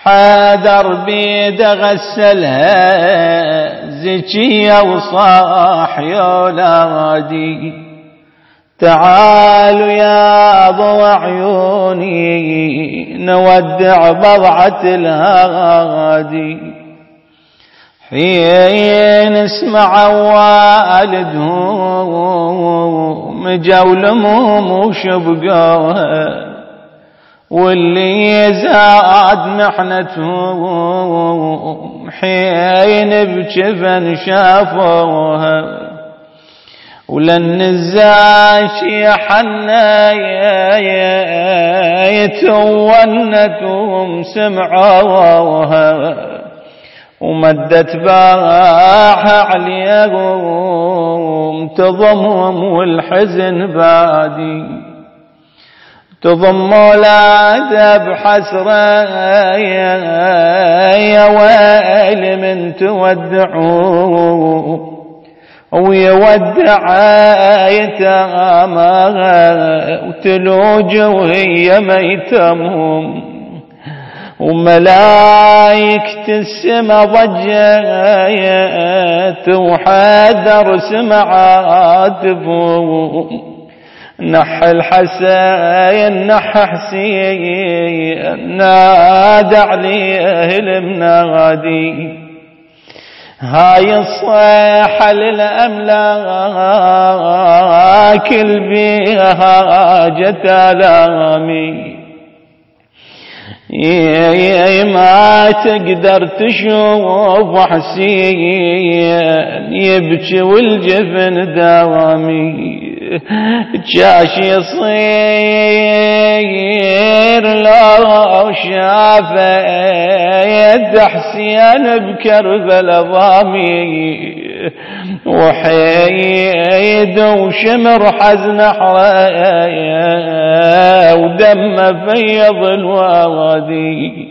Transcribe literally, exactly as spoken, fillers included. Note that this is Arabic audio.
حادر بيد غسلها زكية وصاح يا ولادي تعالوا يا ضوى عيوني نودع بضعة الهادي حين اسمع والدهم جولمهم وشبقوها واللي زاد محنتهم حين بجفن شافوها ولن الزاشي حنا يتونتهم سمعوها ومدت باها عليهم تضمهم والحزن بادي تضم ولاده بحسره يا ويل من تودعوه ويودع يتامها وتلوج وهي ميتمهم وملايكة السما ضجت وحذر سمعاتهم نح الحسين نح حسين نادى عليه المنادي هاي الصيحة للأملاك البيها جتالامي ما تقدر تشوف حسين يبكي والجفن دوامي جاش يصير لو شافه يد حسين بكربلاء ضامي وحيد وشمر حزن حرايا ودم فيض الوادي